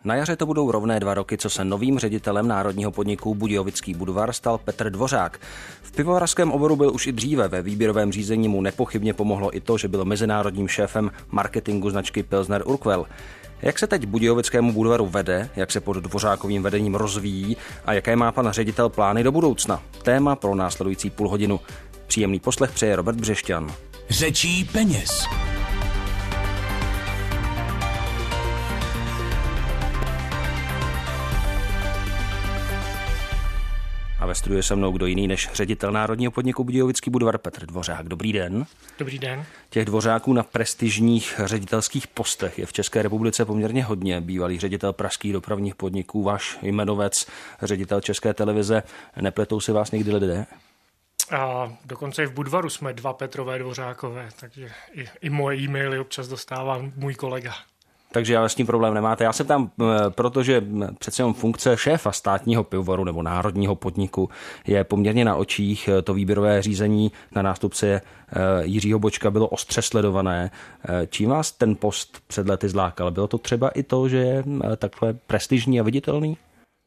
Na jaře to budou rovné 2 roky, co se novým ředitelem národního podniku Budějovický Budvar stal Petr Dvořák. V pivovarském oboru byl už i dříve, ve výběrovém řízení mu nepochybně pomohlo i to, že byl mezinárodním šéfem marketingu značky Pilsner Urquell. Jak se teď Budějovickému Budvaru vede, jak se pod Dvořákovým vedením rozvíjí a jaké má pan ředitel plány do budoucna? Téma pro následující půlhodinu. Příjemný poslech přeje Robert Břešťan. Řečí peněz. A ve studiu je se mnou kdo jiný než ředitel národního podniku Budějovický Budvar Petr Dvořák. Dobrý den. Dobrý den. Těch Dvořáků na prestižních ředitelských postech je v České republice poměrně hodně. Bývalý ředitel pražských dopravních podniků, váš jmenovec, ředitel České televize. Nepletou si vás někdy lidé? A dokonce i v Budvaru jsme 2 Petrové Dvořákové, takže i moje e-maily občas dostává můj kolega. Takže ale s tím problém nemáte. Já se ptám, protože přece jenom funkce šéfa státního pivovaru nebo národního podniku je poměrně na očích. To výběrové řízení na nástupce Jiřího Bočka bylo ostře sledované. Čím vás ten post před lety zlákal? Bylo to třeba i to, že je takhle prestižní a viditelný?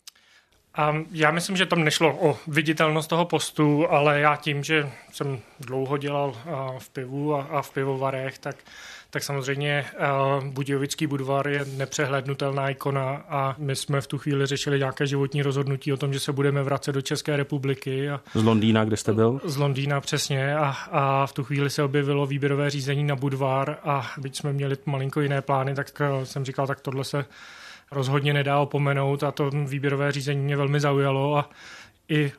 A já myslím, že tam nešlo o viditelnost toho postu, ale já tím, že jsem dlouho dělal v pivu a v pivovarech, tak samozřejmě Budějovický Budvar je nepřehlednutelná ikona a my jsme v tu chvíli řešili nějaké životní rozhodnutí o tom, že se budeme vracet do České republiky. Z Londýna, kde jste byl? Z Londýna, přesně. A v tu chvíli se objevilo výběrové řízení na Budvar a byť jsme měli malinko jiné plány, tak jsem říkal, tak tohle se rozhodně nedá opomenout a to výběrové řízení mě velmi zaujalo a i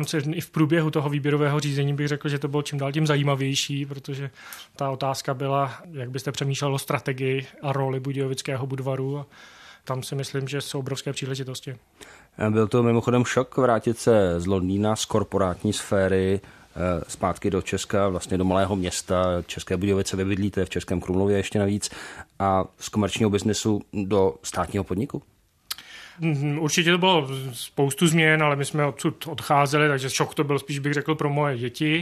v průběhu toho výběrového řízení bych řekl, že to bylo čím dál tím zajímavější, protože ta otázka byla, jak byste přemýšlel o strategii a roli Budějovického Budvaru a tam si myslím, že jsou obrovské příležitosti. Byl to mimochodem šok vrátit se z Londýna, z korporátní sféry zpátky do Česka, vlastně do malého města. České Budějovice, vy bydlíte v Českém Krumlově ještě navíc a z komerčního biznesu do státního podniku? Určitě to bylo spoustu změn, ale my jsme odsud odcházeli, takže šok to byl spíš, bych řekl, pro moje děti.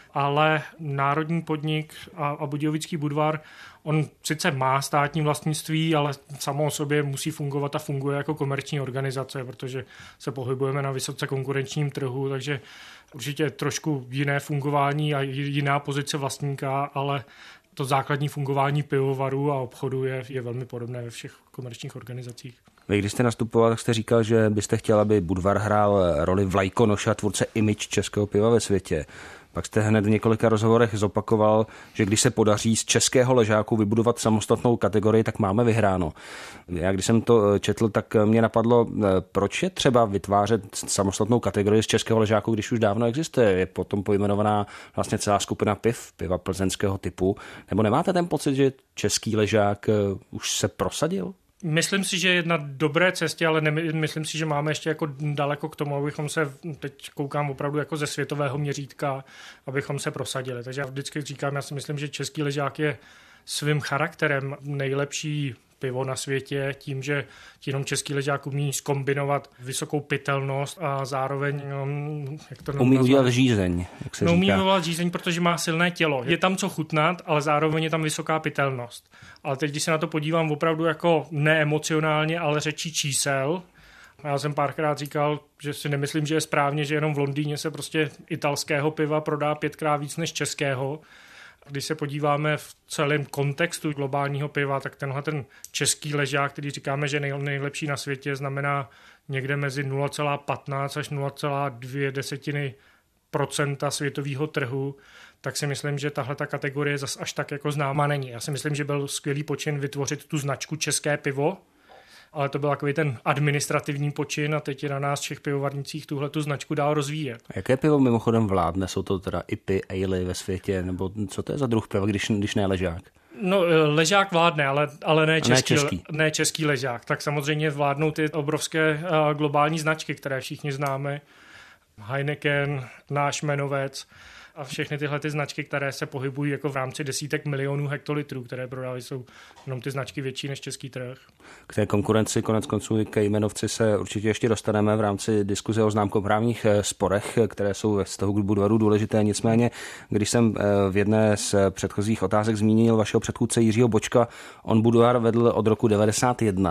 Ale národní podnik a Budějovický Budvar, on sice má státní vlastnictví, ale samo o sobě musí fungovat a funguje jako komerční organizace, protože se pohybujeme na vysoce konkurenčním trhu, takže určitě trošku jiné fungování a jiná pozice vlastníka, ale to základní fungování pivovaru a obchodu je velmi podobné ve všech komerčních organizacích. Vy, když jste nastupoval, tak jste říkal, že byste chtěl, aby Budvar hrál roli vlajkonoše a tvůrce image českého piva ve světě. Pak jste hned v několika rozhovorech zopakoval, že když se podaří z českého ležáku vybudovat samostatnou kategorii, tak máme vyhráno. Já když jsem to četl, tak mě napadlo, proč je třeba vytvářet samostatnou kategorii z českého ležáku, když už dávno existuje. Je potom pojmenovaná vlastně celá skupina piva plzeňského typu. Nebo nemáte ten pocit, že český ležák už se prosadil? Myslím si, že je na dobré cestě, ale myslím si, že máme ještě jako daleko k tomu, abychom se, teď koukám opravdu jako ze světového měřítka, abychom se prosadili. Takže já vždycky říkám, já si myslím, že český ležák je svým charakterem nejlepší pivo na světě, tím, že jenom český ležák umí zkombinovat vysokou pitelnost a zároveň umí udělat žízeň, jak se říká. Umí udělat žízeň, protože má silné tělo. Je tam co chutnat, ale zároveň je tam vysoká pitelnost. Ale teď, když se na to podívám opravdu jako neemocionálně, ale řečí čísel, já jsem párkrát říkal, že si nemyslím, že je správně, že jenom v Londýně se prostě italského piva prodá 5krát víc než českého. Když se podíváme v celém kontextu globálního piva, tak ten český ležák, který říkáme, že je nejlepší na světě, znamená někde mezi 0,15 až 0,2% světového trhu, tak si myslím, že tahle kategorie zas až tak jako známa není. Já si myslím, že byl skvělý počin vytvořit tu značku České pivo, ale to byl takový ten administrativní počin a teď je na nás všech pivovarnicích tuhletu značku dál rozvíjet. A jaké pivo mimochodem vládne? Jsou to teda IPy, ale ve světě, nebo co to je za druh piva, když ne ležák? No, ležák vládne, ale ne český ležák. Tak samozřejmě vládnou ty obrovské globální značky, které všichni známe. Heineken, náš jmenovec a všechny tyhle ty značky, které se pohybují jako v rámci desítek milionů hektolitrů, které prodávají, jsou jenom ty značky větší než český trh. K té konkurenci konec konců ke jmenovci se určitě ještě dostaneme v rámci diskuze o známkoprávních sporech, které jsou ve vztahu k Budvaru důležité. Nicméně, když jsem v jedné z předchozích otázek zmínil vašeho předchůdce Jiřího Bočka, on Budvar vedl od roku 1991.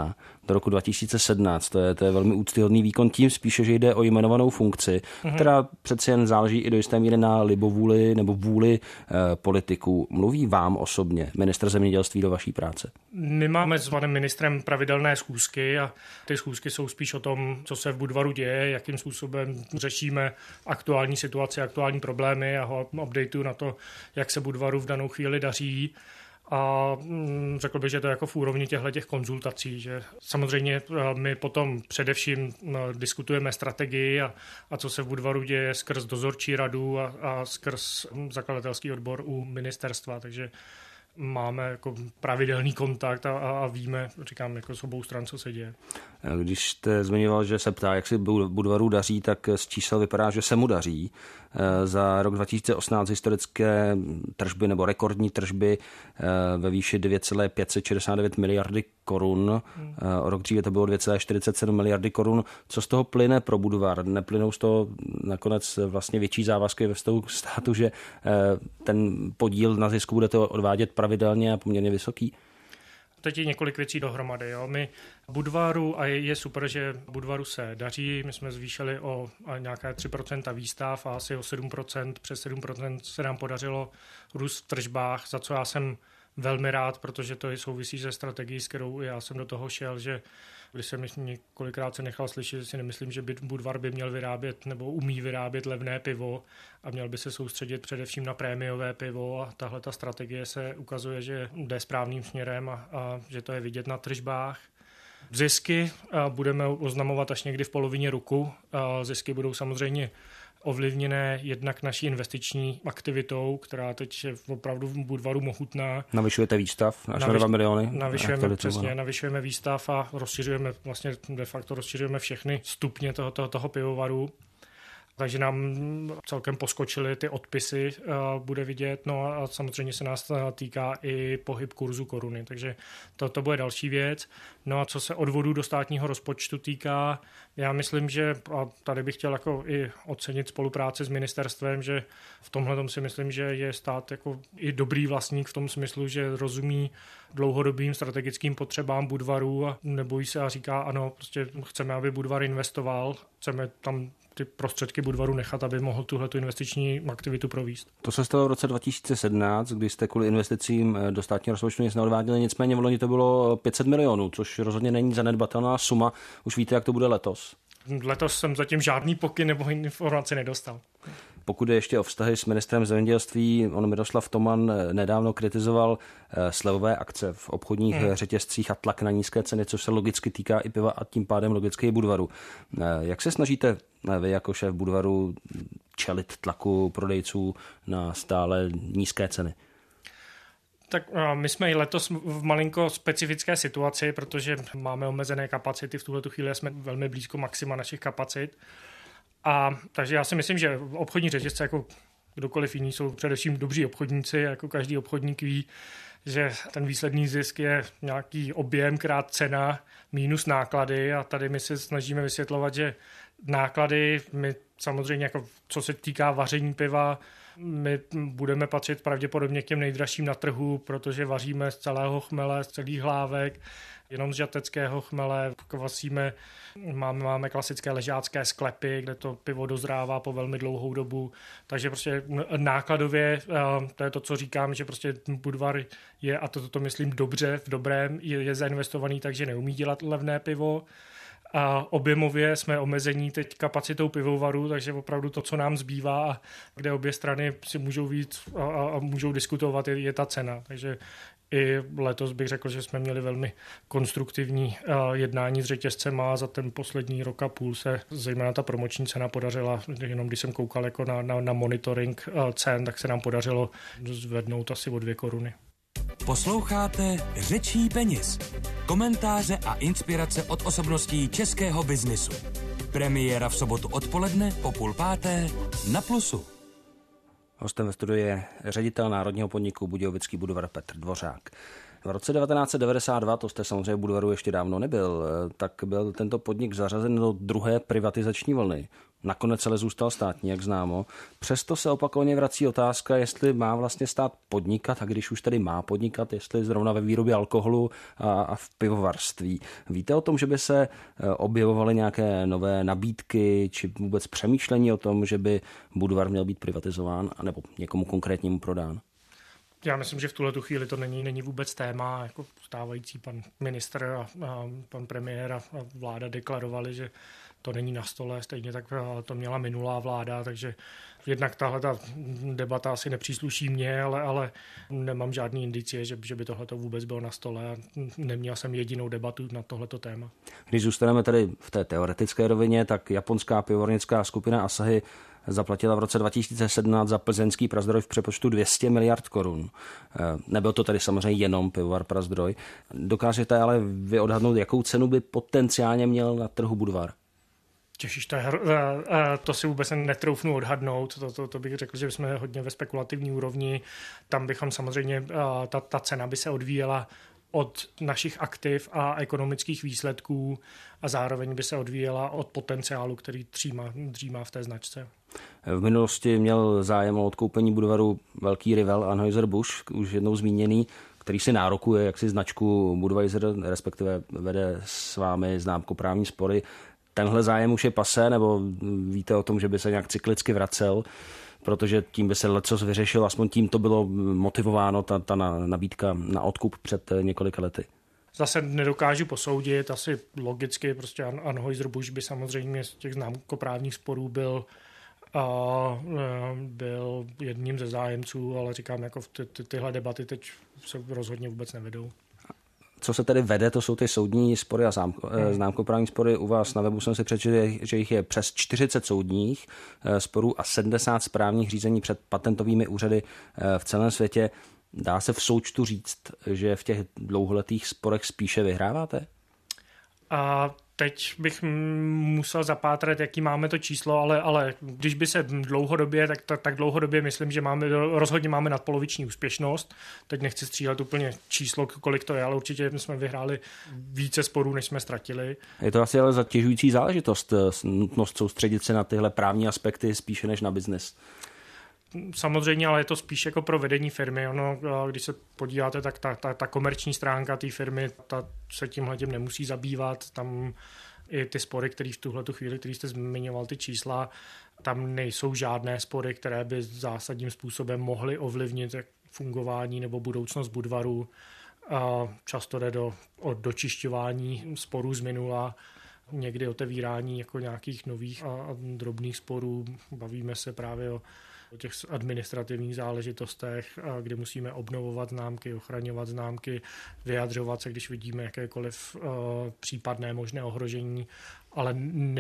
do roku 2017. To je velmi úctyhodný výkon, tím spíše, že jde o jmenovanou funkci, která přeci jen záleží i do jisté míry na libovůli nebo vůli politiků. Mluví vám osobně ministr zemědělství do vaší práce? My máme s panem ministrem pravidelné schůzky a ty schůzky jsou spíš o tom, co se v Budvaru děje, jakým způsobem řešíme aktuální situaci, aktuální problémy a ho updateu na to, jak se Budvaru v danou chvíli daří. A řekl bych, že to je jako v úrovni těch konzultací, že samozřejmě my potom především diskutujeme strategii a co se v Budvaru děje skrz dozorčí radu a skrz zakladatelský odbor u ministerstva, takže máme jako pravidelný kontakt a víme, říkám, jako s obou stran, co se děje. Když jste zmiňoval, že se ptá, jak si Budvaru daří, tak z čísel vypadá, že se mu daří. Za rok 2018 historické tržby nebo rekordní tržby ve výši 2,569 miliardy korun. O rok dříve to bylo 2,47 miliardy korun. Co z toho plyne pro Budvar? Neplynou z toho nakonec vlastně větší závazky ve vztahu k státu, že ten podíl na zisku budete odvádět pravidelně a poměrně vysoký? Teď je několik věcí dohromady. Jo. My Budvaru, a je super, že Budvaru se daří, my jsme zvýšili o nějaké 3% výstav a asi o 7%, přes 7% se nám podařilo růst v tržbách, za co já jsem velmi rád, protože to i souvisí se strategií, s kterou já jsem do toho šel, že když jsem několikrát se nechal slyšet, že si nemyslím, že Budvar by měl vyrábět nebo umí vyrábět levné pivo a měl by se soustředit především na prémiové pivo a tahle ta strategie se ukazuje, že jde správným směrem a že to je vidět na tržbách. Zisky budeme oznamovat až někdy v polovině roku. Zisky budou samozřejmě ovlivněné jednak naší investiční aktivitou, která teď je opravdu v Budvaru mohutná. Navyšujete výstav až na 2 miliony? Navyšujeme výstav a rozšiřujeme, vlastně de facto rozšiřujeme všechny stupně toho pivovaru. Takže nám celkem poskočily ty odpisy, bude vidět, no a samozřejmě se nás týká i pohyb kurzu koruny, takže to bude další věc. No a co se odvodů do státního rozpočtu týká, já myslím, že, a tady bych chtěl jako i ocenit spolupráci s ministerstvem, že v tomhletom si myslím, že je stát jako i dobrý vlastník v tom smyslu, že rozumí dlouhodobým strategickým potřebám Budvaru a nebojí se a říká ano, prostě chceme, aby Budvar investoval, chceme tam ty prostředky Budvaru nechat, aby mohl tuhletu investiční aktivitu provést. To se stalo v roce 2017, kdy jste kvůli investicím do státního rozpočtu nic neodváděli, nicméně v loni to bylo 500 milionů, což rozhodně není zanedbatelná suma. Už víte, jak to bude letos? Letos jsem zatím žádný pokyn nebo informaci nedostal. Pokud je ještě o vztahy s ministrem zemědělství, on Miroslav Toman nedávno kritizoval slevové akce v obchodních řetězcích a tlak na nízké ceny, což se logicky týká i piva a tím pádem logicky i Budvaru. Jak se snažíte vy jako šéf Budvaru čelit tlaku prodejců na stále nízké ceny? Tak my jsme i letos v malinko specifické situaci, protože máme omezené kapacity, v tuhletu chvíli jsme velmi blízko maxima našich kapacit. A takže já si myslím, že obchodní řetězce jako kdokoliv jiný jsou především dobří obchodníci, jako každý obchodník ví, že ten výsledný zisk je nějaký objem krát cena minus náklady a tady my se snažíme vysvětlovat, že náklady, my samozřejmě jako co se týká vaření piva, my budeme patřit pravděpodobně k těm nejdražším na trhu, protože vaříme z celého chmele, z celých hlávek, jenom z žateckého chmele, kvasíme, máme klasické ležácké sklepy, kde to pivo dozrává po velmi dlouhou dobu, takže prostě nákladově, to je to, co říkám, že prostě Budvar je, a to myslím dobře, v dobrém, je zainvestovaný, takže neumí dělat levné pivo. A objemově jsme omezení teď kapacitou pivovaru, takže opravdu to, co nám zbývá a kde obě strany si můžou víc a můžou diskutovat, je ta cena. Takže i letos bych řekl, že jsme měli velmi konstruktivní jednání s řetězcem a za ten poslední rok a půl se zejména ta promoční cena podařila, jenom když jsem koukal jako na monitoring cen, tak se nám podařilo zvednout asi o 2 koruny. Posloucháte Řečí peněz. Komentáře a inspirace od osobností českého biznisu. Premiéra v sobotu odpoledne po 4:30 na Plusu. Hostem ve studiu je ředitel národního podniku Budějovický Budvar Petr Dvořák. V roce 1992, to jste samozřejmě v Budvaru ještě dávno nebyl, tak byl tento podnik zařazen do druhé privatizační vlny. nakonec ale zůstal státní, jak známo. Přesto se opakovaně vrací otázka, jestli má vlastně stát podnikat, a když už tedy má podnikat, jestli zrovna ve výrobě alkoholu a v pivovarství. Víte o tom, že by se objevovaly nějaké nové nabídky, či vůbec přemýšlení o tom, že by Budvar měl být privatizován, anebo někomu konkrétnímu prodán? Já myslím, že v tuhletu chvíli to není vůbec téma. Jako stávající pan ministr a pan premiér a vláda deklarovali, že to není na stole, stejně tak to měla minulá vláda, takže jednak tahle ta debata asi nepřísluší mně, ale nemám žádný indicie, že by tohleto vůbec bylo na stole a neměl jsem jedinou debatu na tohleto téma. Když zůstaneme tady v té teoretické rovině, tak japonská pivovarnická skupina Asahi zaplatila v roce 2017 za plzeňský Prazdroj v přepočtu 200 miliard korun. Nebyl to tady samozřejmě jenom pivovar Prazdroj. Dokážete ale vy odhadnout, jakou cenu by potenciálně měl na trhu Budvar? Těžíš, to si vůbec netroufnu odhadnout, to bych řekl, že jsme hodně ve spekulativní úrovni. Tam bychom samozřejmě, ta cena by se odvíjela od našich aktiv a ekonomických výsledků a zároveň by se odvíjela od potenciálu, který dřímá v té značce. V minulosti měl zájem o odkoupení Budvaru velký rival Anheuser-Busch, už jednou zmíněný, který si nárokuje jaksi značku Budweiser, respektive vede s vámi známkoprávní spory. Tenhle zájem už je pasé, nebo víte o tom, že by se nějak cyklicky vracel, protože tím by se lecos vyřešil, aspoň tím to bylo motivováno, ta nabídka na odkup před několika lety? Zase nedokážu posoudit, asi logicky, prostě Anheuser-Busch by samozřejmě z těch známkoprávních sporů byl jedním ze zájemců, ale říkám, jako tyhle debaty teď se rozhodně vůbec nevedou. Co se tedy vede, to jsou ty soudní spory a známkoprávní spory. U vás na webu jsem si přečetl, že jich je přes 40 soudních sporů a 70 správních řízení před patentovými úřady v celém světě. Dá se v součtu říct, že v těch dlouholetých sporech spíše vyhráváte? A teď bych musel zapátrat, jaký máme to číslo, ale když by se dlouhodobě, tak dlouhodobě myslím, že rozhodně máme nadpoloviční úspěšnost. Teď nechci střílet úplně číslo, kolik to je, ale určitě jsme vyhráli více sporů, než jsme ztratili. Je to asi ale zatěžující záležitost, nutnost soustředit se na tyhle právní aspekty spíše než na biznes. Samozřejmě, ale je to spíš jako pro vedení firmy. Ono, když se podíváte, tak ta komerční stránka té firmy, ta se tímhletím nemusí zabývat. Tam i ty spory, které v tuhletu chvíli, který jste zmiňoval, ty čísla, tam nejsou žádné spory, které by zásadním způsobem mohly ovlivnit fungování nebo budoucnost Budvaru. Často jde o dočišťování sporů z minula, někdy otevírání jako nějakých nových a drobných sporů. Bavíme se právě o těch administrativních záležitostech, kde musíme obnovovat známky, ochraňovat známky, vyjadřovat se, když vidíme jakékoliv případné možné ohrožení, ale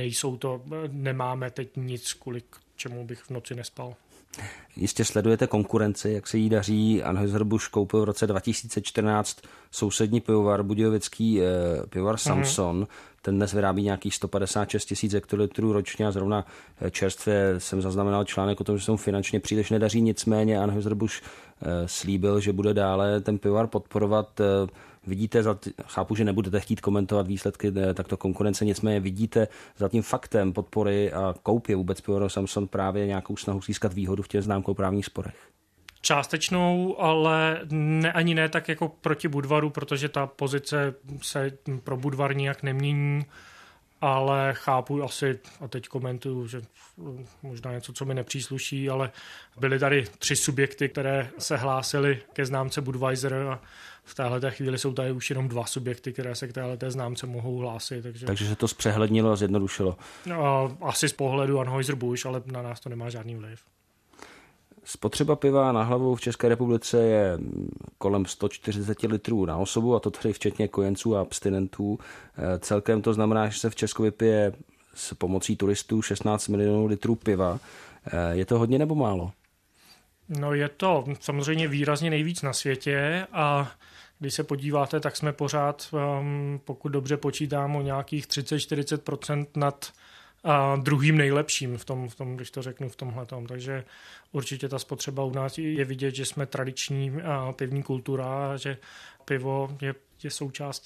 nemáme teď nic, kvůli čemu bych v noci nespal. Jistě sledujete konkurenci, jak se jí daří. Anheuser-Busch koupil v roce 2014 sousední pivovar, budějovický pivovar Samson. Ten dnes vyrábí nějakých 156 000 hektolitrů ročně a zrovna čerstvě jsem zaznamenal článek o tom, že se mu finančně příliš nedaří. Nicméně Anheuser-Busch slíbil, že bude dále ten pivovar podporovat. Vidíte, chápu, že nebudete chtít komentovat výsledky takto konkurence, nicméně vidíte za tím faktem podpory a koupě vůbec pivovaru Samson právě nějakou snahu získat výhodu v těch známkoprávních sporech? Částečnou, ale ani ne tak jako proti Budvaru, protože ta pozice se pro Budvar nijak nemění, ale chápu asi, a teď komentuju, že možná něco, co mi nepřísluší, ale byly tady 3 subjekty, které se hlásily ke známce Budweiser a v téhleté chvíli jsou tady už jenom 2 subjekty, které se k téhleté známce mohou hlásit. Takže se to zpřehlednilo a zjednodušilo? Asi z pohledu Anheuser-Busch, ale na nás to nemá žádný vliv. Spotřeba piva na hlavu v České republice je kolem 140 litrů na osobu, a to tedy včetně kojenců a abstinentů. Celkem to znamená, že se v Česku vypije s pomocí turistů 16 milionů litrů piva. Je to hodně nebo málo? No, je to samozřejmě výrazně nejvíc na světě a když se podíváte, tak jsme pořád, pokud dobře počítám, o nějakých 30-40% nad druhým nejlepším v tom, když to řeknu v tomhletom. Takže určitě ta spotřeba u nás je vidět, že jsme tradiční pivní kultura, že pivo je součástí.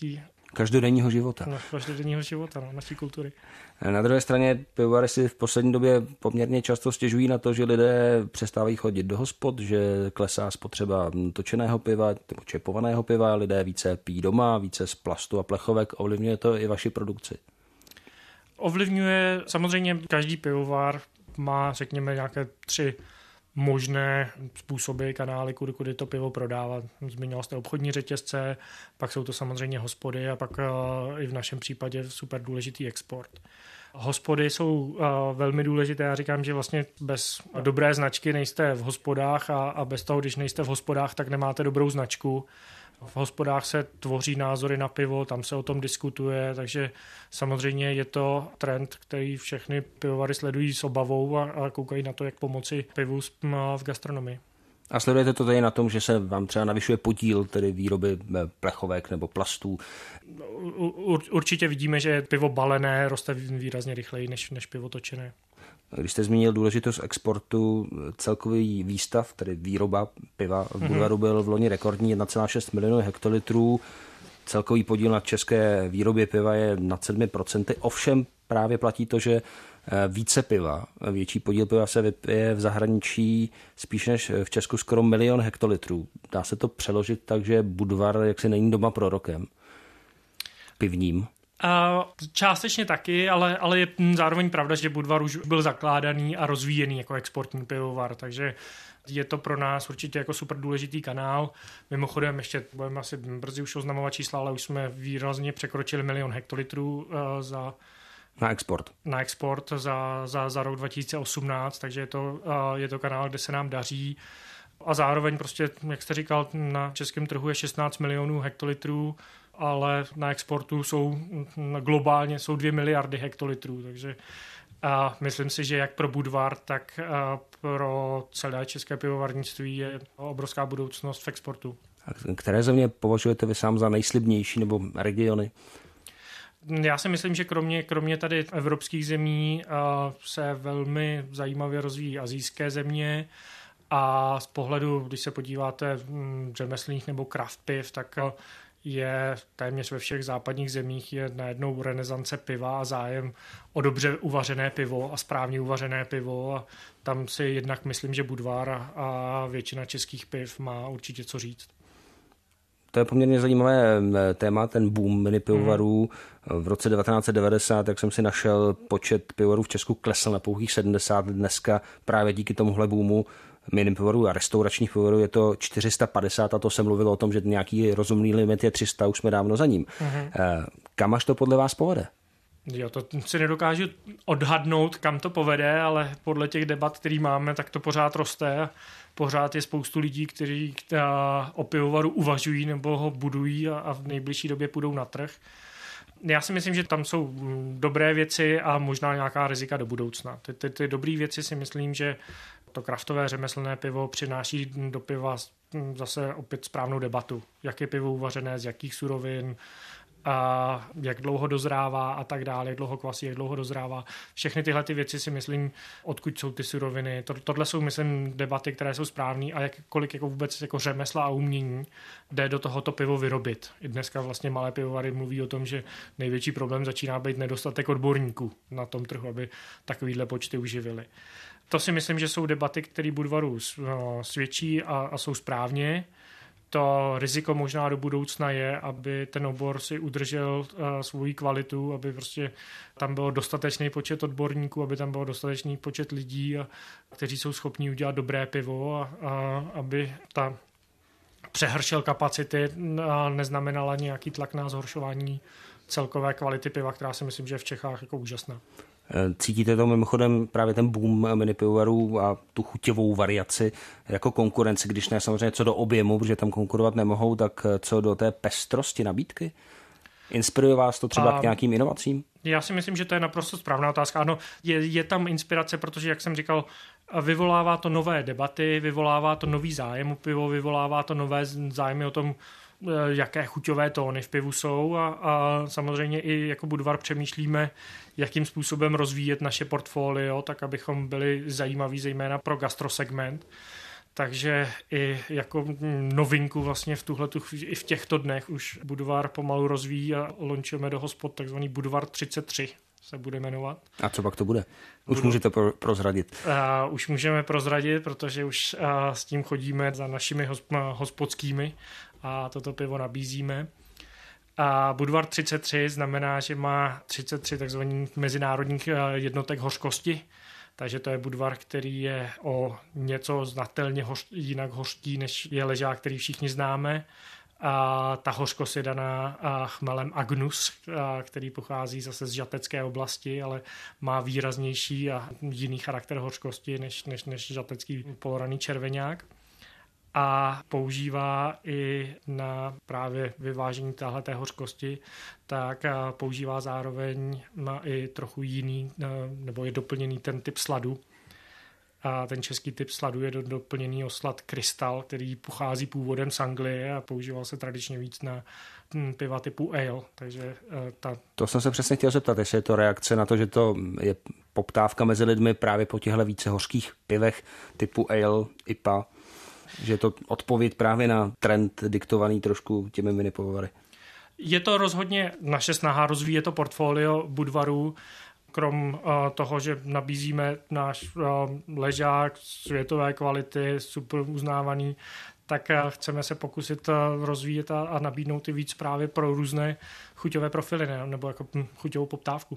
každodenního života. Každodenního života, naší kultury. Na druhé straně pivovary si v poslední době poměrně často stěžují na to, že lidé přestávají chodit do hospod, že klesá spotřeba točeného piva nebo čepovaného piva, lidé více pijí doma, více z plastu a plechovek. Ovlivňuje to i vaši produkci? Ovlivňuje, samozřejmě každý pivovar má, řekněme, nějaké 3 možné způsoby, kanály, kudy to pivo prodávat. Zmiňoval jste obchodní řetězce, pak jsou to samozřejmě hospody a pak i v našem případě super důležitý export. Hospody jsou velmi důležité. Já říkám, že vlastně bez dobré značky nejste v hospodách a bez toho, když nejste v hospodách, tak nemáte dobrou značku. V hospodách se tvoří názory na pivo, tam se o tom diskutuje, takže samozřejmě je to trend, který všechny pivovary sledují s obavou a koukají na to, jak pomoci pivu v gastronomii. A sledujete to tady na tom, že se vám třeba navyšuje podíl tedy výroby plechovek nebo plastů? Určitě vidíme, že pivo balené roste výrazně rychleji než pivo točené. Když jste zmínil důležitost exportu, celkový výstav, tedy výroba piva v Budvaru byl v loni rekordní 1,6 milionu hektolitrů. Celkový podíl na české výrobě piva je nad 7%. Ovšem právě platí to, že více piva, větší podíl piva se vypije v zahraničí spíš než v Česku skoro 1 milion hektolitrů. Dá se to přeložit tak, že Budvar jaksi není doma prorokem pivním? Částečně taky, ale je zároveň pravda, že Budvar už byl zakládaný a rozvíjený jako exportní pivovar, takže je to pro nás určitě jako super důležitý kanál. Mimochodem ještě budeme asi brzy už oznamovat čísla, ale už jsme výrazně překročili 1 milion hektolitrů na export za rok 2018, takže je to kanál, kde se nám daří. A zároveň prostě, jak jste říkal, na českém trhu je 16 milionů hektolitrů, ale na exportu globálně jsou 2 miliardy hektolitrů, takže myslím si, že jak pro Budvar, tak pro celé české pivovarnictví je obrovská budoucnost v exportu. A které země považujete vy sám za nejslibnější nebo regiony? Já si myslím, že kromě tady evropských zemí se velmi zajímavě rozvíjí asijské země a z pohledu, když se podíváte řemeslných nebo craft piv, tak je téměř ve všech západních zemích je najednou renesance piva a zájem o dobře uvařené pivo a správně uvařené pivo a tam si jednak myslím, že Budvar a většina českých piv má určitě co říct. To je poměrně zajímavé téma, ten boom minipivovarů. V roce 1990, jak jsem si našel, počet pivovarů v Česku klesl na pouhých 70. Dneska právě díky tomuhle boomu minipivovarů a restauračních pivovarů je to 450 a to se mluvilo o tom, že nějaký rozumný limit je 300, už jsme dávno za ním. Kam až to podle vás povede? Jo, to si nedokážu odhadnout, kam to povede, ale podle těch debat, který máme, tak to pořád roste. Pořád je spoustu lidí, kteří o pivovaru uvažují nebo ho budují a v nejbližší době půjdou na trh. Já si myslím, že tam jsou dobré věci a možná nějaká rizika do budoucna. Ty dobré věci si myslím, že to kraftové řemeslné pivo přináší do piva zase opět správnou debatu. Jak je pivo uvařené, z jakých surovin, a jak dlouho dozrává a tak dále, jak dlouho kvasí, jak dlouho dozrává. Všechny tyhle ty věci si myslím, odkud jsou ty suroviny. Tohle jsou, myslím, debaty, které jsou správné a kolik jako vůbec jako řemesla a umění jde do tohoto pivo vyrobit. I dneska vlastně malé pivovary mluví o tom, že největší problém začíná být nedostatek odborníků na tom trhu, aby takovýhle počty uživili. To si myslím, že jsou debaty, které Budvaru svědčí a jsou správně. To riziko možná do budoucna je, aby ten obor si udržel svou kvalitu, aby prostě tam byl dostatečný počet odborníků, aby tam byl dostatečný počet lidí, kteří jsou schopni udělat dobré pivo a aby ta přehršel kapacity neznamenala nějaký tlak na zhoršování celkové kvality piva, která si myslím, že je v Čechách jako úžasná. Cítíte to mimochodem právě ten boom minipivovarů a tu chuťovou variaci jako konkurenci, když ne samozřejmě co do objemu, protože tam konkurovat nemohou, tak co do té pestrosti nabídky? Inspiruje vás to třeba k nějakým inovacím? Já si myslím, že to je naprosto správná otázka. Ano, je tam inspirace, protože, jak jsem říkal, vyvolává to nové debaty, vyvolává to nový zájem o pivo, vyvolává to nové zájmy o tom, jaké chuťové tóny v pivu jsou a samozřejmě i jako Budvar přemýšlíme, jakým způsobem rozvíjet naše portfolio, tak abychom byli zajímaví zejména pro gastrosegment. Takže i jako novinku vlastně i v těchto dnech už Budvar pomalu rozvíjí a launchujeme do hospod takzvaný Budvar 33 se bude jmenovat. A co pak to bude? Už můžete prozradit. Už můžeme prozradit, protože už s tím chodíme za našimi hospodskými a toto pivo nabízíme. A Budvar 33 znamená, že má 33 takzvaných mezinárodních jednotek hořkosti, takže to je Budvar, který je o něco znatelně jinak hořký, než je ležák, který všichni známe. A ta hořkost je daná chmelem Agnus, který pochází zase z žatecké oblasti, ale má výraznější a jiný charakter hořkosti než žatecký poloraný červeňák. A používá i na právě vyvážení téhleté hořkosti, tak používá zároveň i trochu jiný, nebo je doplněný ten typ sladu. A ten český typ sladu je doplněný o slad Krystal, který pochází původem z Anglie a používal se tradičně víc na piva typu ale. Takže To jsem se přesně chtěl zeptat, jestli je to reakce na to, že to je poptávka mezi lidmi právě po těchto více hořkých pivech typu ale, IPA, že je to odpověď právě na trend diktovaný trošku těmi minipivovary. Je to rozhodně naše snaha rozvíjet to portfolio Budvarů, krom toho, že nabízíme náš ležák světové kvality, super uznávaný, tak chceme se pokusit rozvíjet a nabídnout i víc právě pro různé chuťové profily nebo jako chuťovou poptávku.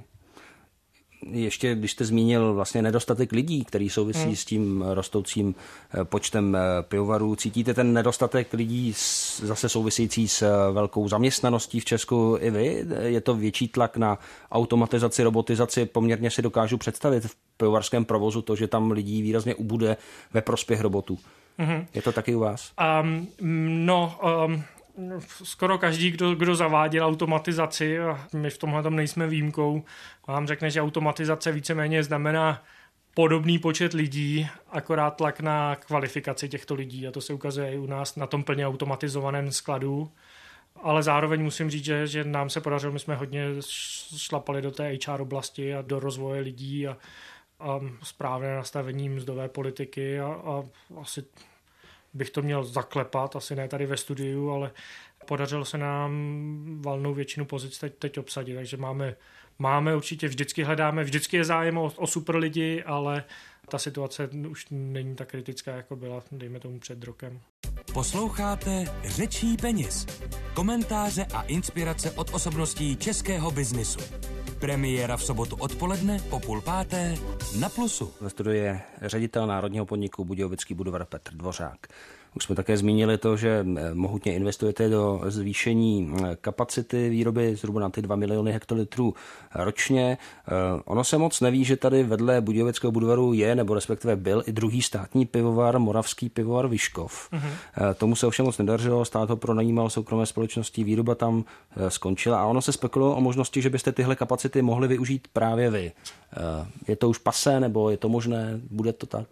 Ještě, když jste zmínil vlastně nedostatek lidí, který souvisí s tím rostoucím počtem pivovarů, cítíte ten nedostatek lidí zase související s velkou zaměstnaností v Česku i vy? Je to větší tlak na automatizaci, robotizaci? Poměrně si dokážu představit v pivovarském provozu to, že tam lidí výrazně ubude ve prospěch robotů. Je to taky u vás? Skoro každý, kdo zaváděl automatizaci, a my v tomhle tom nejsme výjimkou, vám řekne, že automatizace víceméně znamená podobný počet lidí, akorát tlak na kvalifikaci těchto lidí. A to se ukazuje i u nás na tom plně automatizovaném skladu. Ale zároveň musím říct, že nám se podařilo, my jsme hodně šlapali do té HR oblasti a do rozvoje lidí a správné nastavení mzdové politiky a asi bych to měl zaklepat, asi ne tady ve studiu, ale podařilo se nám valnou většinu pozic teď obsadit, takže máme určitě, vždycky je zájem o super lidi, ale ta situace už není tak kritická, jako byla, dejme tomu, před rokem. Posloucháte Řečí peněz. Komentáře a inspirace od osobností českého biznisu. Premiéra v sobotu odpoledne po 4:30 na Plusu. Ve studiu je ředitel národního podniku Budějovický Budvar Petr Dvořák. Už jsme také zmínili to, že mohutně investujete do zvýšení kapacity výroby zhruba na ty 2 miliony hektolitrů ročně. Ono se moc neví, že tady vedle Budějovického Budvaru je, nebo respektive byl i druhý státní pivovar, moravský pivovar Vyškov. Tomu se ovšem moc nedařilo, stát ho pronajímal soukromé společnosti, výroba tam skončila a ono se spekulovalo o možnosti, že byste tyhle kapacity mohli využít právě vy. Je to už pasé, nebo je to možné? Bude to tak?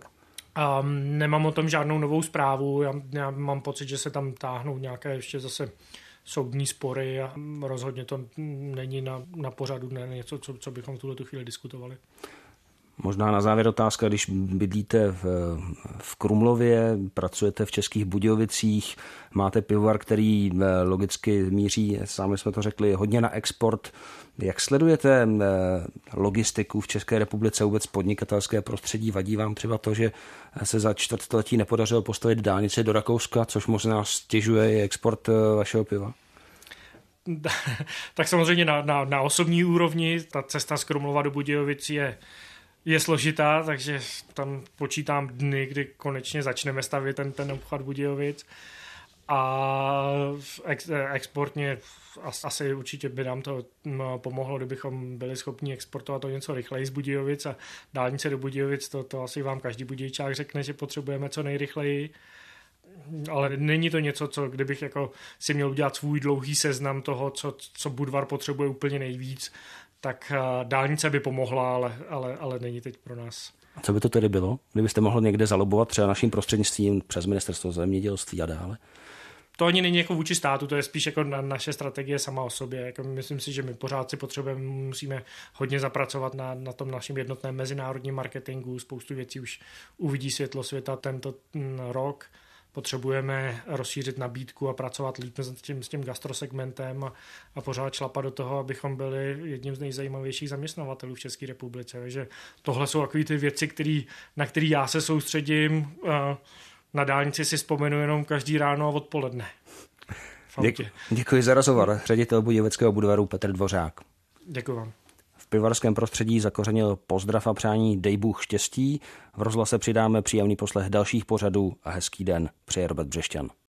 Nemám o tom žádnou novou zprávu. Já mám pocit, že se tam táhnou nějaké ještě zase soudní spory a rozhodně to není na pořadu dne něco, co bychom v tuto chvíli diskutovali. Možná na závěr otázka, když bydlíte v Krumlově, pracujete v Českých Budějovicích, máte pivovar, který logicky míří, sami jsme to řekli, hodně na export. Jak sledujete logistiku v České republice, vůbec podnikatelské prostředí? Vadí vám třeba to, že se za čtvrtletí nepodařilo postavit dálnici do Rakouska, což možná stěžuje i export vašeho piva? Tak samozřejmě na osobní úrovni ta cesta z Krumlova do Budějovic je složitá, takže tam počítám dny, kdy konečně začneme stavět ten obchvat Budějovic. A exportně asi určitě by nám to pomohlo, kdybychom byli schopni exportovat to něco rychleji z Budějovic a dálnice do Budějovic, to asi vám každý Budějčák řekne, že potřebujeme co nejrychleji. Ale není to něco, kdybych jako si měl udělat svůj dlouhý seznam toho, co Budvar potřebuje úplně nejvíc, tak dálnice by pomohla, ale není teď pro nás. A co by to tedy bylo? Kdybyste mohl někde zalobovat třeba naším prostřednictvím přes ministerstvo zemědělství a dále? to ani není jako vůči státu, to je spíš jako naše strategie sama o sobě. Jako myslím si, že my pořád si musíme hodně zapracovat na tom našem jednotném mezinárodním marketingu. Spoustu věcí už uvidí světlo světa tento rok. Potřebujeme rozšířit nabídku a pracovat líp s tím gastrosegmentem a pořád šlapat do toho, abychom byli jedním z nejzajímavějších zaměstnavatelů v České republice. Takže tohle jsou takové ty věci, na které já se soustředím. Na dálnici si vzpomenu jenom každý ráno a odpoledne. Děkuji za rozhovor. Ředitel Budějovického Budvaru Petr Dvořák. Děkuji vám. V pivovarském prostředí zakořenil pozdrav a přání dej Bůh štěstí. V rozhlase přidáme příjemný poslech dalších pořadů a hezký den. Přeje Robert Břešťan.